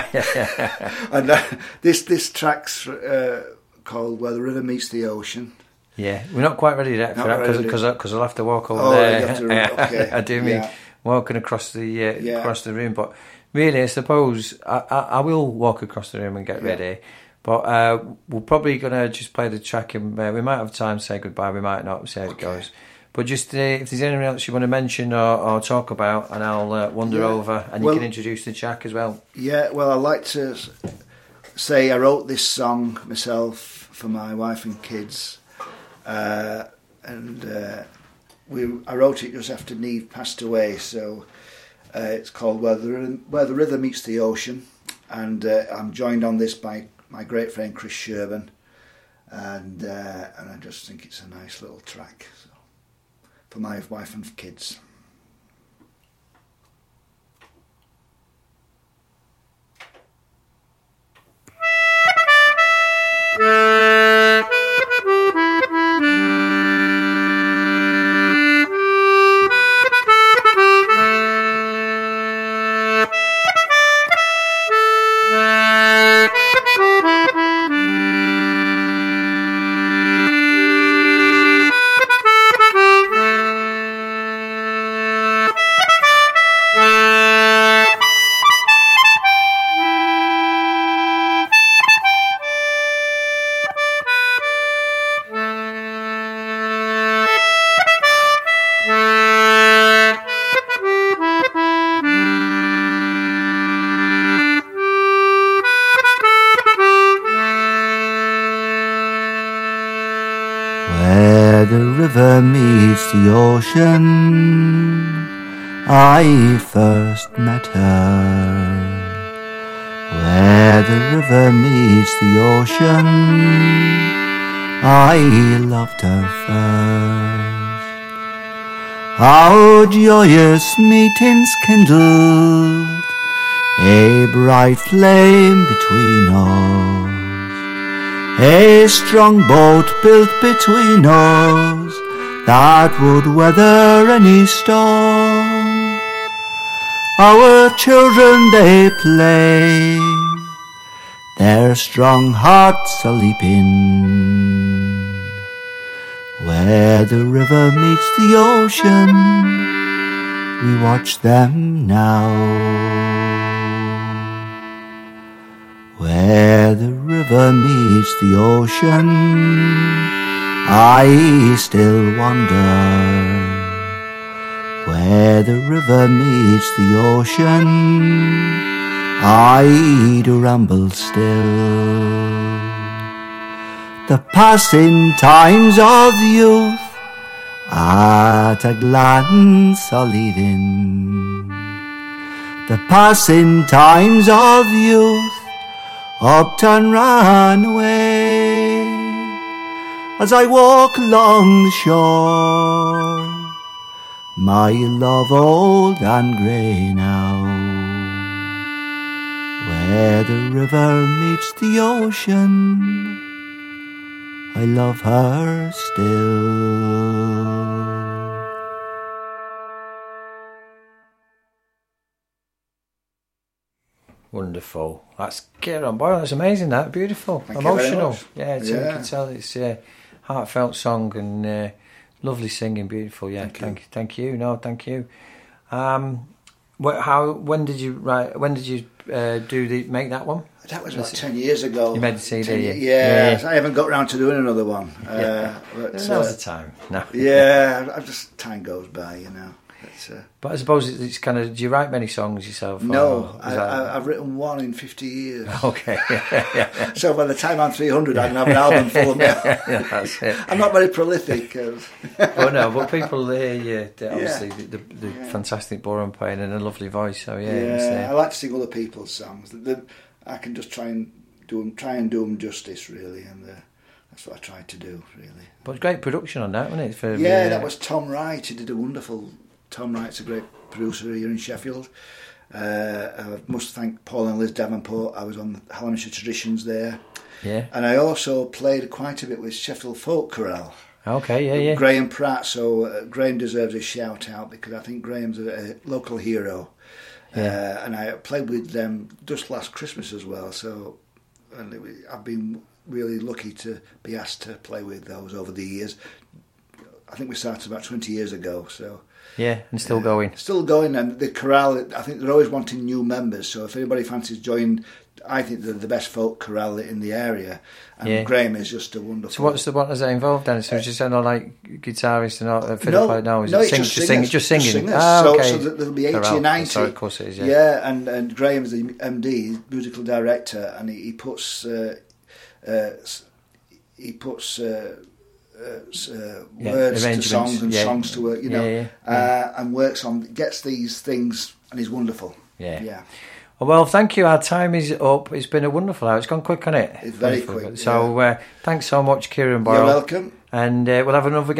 And uh, this this track's uh, called "Where the River Meets the Ocean." Yeah, we're not quite ready yet for Not that ready. because because I'll have to walk over Oh, there. you have to- okay. I do mean Yeah. walking across the uh, Yeah. across the room, but really, I suppose I, I, I will walk across the room and get Yeah. ready. But uh, we're probably gonna just play the track, and uh, we might have time to say goodbye. We might not. See how it Okay. goes. But just uh, if there's anything else you want to mention or, or talk about, and I'll uh, wander Yeah. over, and Well- you can introduce the track as well. Yeah, well, I'd like to s- say I wrote this song myself for my wife and kids. Uh, and uh, we, I wrote it just after Neve passed away, so uh, it's called Where the, Where the River Meets the Ocean, and uh, I'm joined on this by my great friend Chris Sherburn, and uh, and I just think it's a nice little track so, for my wife and kids. Where the river meets the ocean, I first met her. Where the river meets the ocean, I loved her first. Our joyous meetings kindled a bright flame between us. A strong boat built between us that would weather any storm. Our children they play, their strong hearts are leaping. Where the river meets the ocean, we watch them now. where the river meets the ocean, I still wonder. Where the river meets the ocean, I'd ramble still. The passing times of youth at a glance are leaving. The passing times of youth up and ran away. As I walk along the shore, my love old and grey now, where the river meets the ocean, I love her still. Wonderful. That's Kieran Boyle. That's amazing. That beautiful, Thank you very emotional. much. Yeah, so Yeah. you can tell it's a heartfelt song and uh, lovely singing. Beautiful. Yeah. Thank you. Thank, thank you. No, thank you. Um, wh- how? When did you write? When did you uh, do the make that one? That was about ten years ago. You made the C D, ten, yeah. yeah. Yeah. I haven't got round to doing another one. Yeah. Uh, but, Now's uh, the time. No. yeah, I just time goes by, you know. It's, uh, But I suppose it's, it's kind of. Do you write many songs yourself? no, or I, is that- I, I've written one in fifty years. Okay. Yeah, yeah, So by the time I'm three hundred, I can have an album full of me. yeah, that's it. I'm not very prolific. Uh, Oh no, but people hear you. they- Obviously, Yeah. the, the, the Yeah. fantastic Boron playing and a lovely voice. So yeah, yeah, it's, I uh, like to sing other people's songs. The, the, I can just try and do them, try and do them justice, really, and uh, that's what I tried to do, really. but great production on that, wasn't it? For, Yeah, uh, that was Tom Wright. He did a wonderful. Tom Wright's a great producer here in Sheffield. Uh, I must thank Paul and Liz Davenport. I was on the Hallamshire Traditions there, Yeah. and I also played quite a bit with Sheffield Folk Chorale. Okay. Yeah. Yeah. Graham Pratt. So uh, Graham deserves a shout out because I think Graham's a, a local hero. Yeah. Uh, and I played with them just last Christmas as well. So and it, was- I've been really lucky to be asked to play with those over the years. I think we started about twenty years ago. So. Yeah, and still Uh, going. Still going, and the chorale, I think they're always wanting new members, so if anybody fancies joining, I think they're the best folk chorale in the area, and Yeah. Graham is just a wonderful... So what's the what is that involved then? So it's just uh, like guitarist and all, uh, fiddle no, player? No, is no, it it's sing, just just singers, singing? Just singing. just singers. Ah, so, okay. so that there'll be eighty Chorale. or ninety. Sorry, of course it is, yeah. Yeah, and, and Graham's the M D, he's musical director, and he, he puts... Uh, uh, s- he puts... Uh, Uh, s- uh, Yeah, words to arrangements, songs and yeah. songs to work, you know, Yeah, yeah, Uh, and works on, gets these things, and he's wonderful. Yeah. Yeah. Well, thank you. Our time is up. It's been a wonderful hour. It's gone quick, hasn't it? It's very Wonderful. quick, So uh, thanks so much, Kieran Boyle. You're welcome. And uh, we'll have another